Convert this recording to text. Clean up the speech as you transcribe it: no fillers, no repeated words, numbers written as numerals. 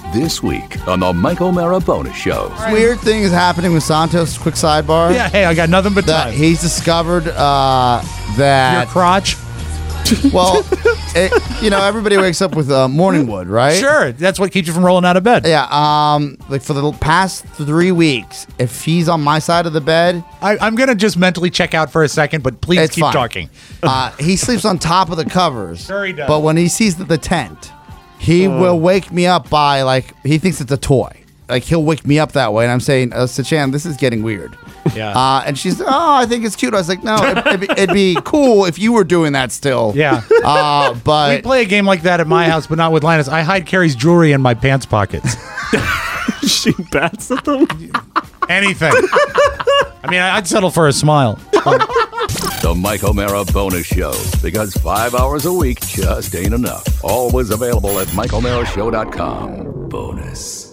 This week on the Mike O'Mara Bonus Show. Weird thing is happening with Santos. Quick sidebar. Yeah, hey, I got nothing but That time. he's discovered Your that crotch? well, everybody wakes up with morning wood, right? Sure, that's what keeps you from rolling out of bed. Yeah. Like for the past 3 weeks, if he's on my side of the bed, I'm going to just mentally check out for a second, but please it's keep fine. talking. He sleeps on top of the covers. Sure he does. But when he sees the tent, he will wake me up by he thinks it's a toy. Like he'll wake me up that way, and I'm saying, Sachan, this is getting weird. Yeah. And she's, I think it's cute. I was like, no, it'd be cool if you were doing that still. Yeah. But We play a game like that at my house, but not with Linus. I hide Carrie's jewelry in my pants pockets. She bats at them. Anything. I mean, I'd settle for a smile. The Mike O'Mara Bonus Show. Because 5 hours a week just ain't enough. Always available at MikeO'MaraShow.com. Bonus.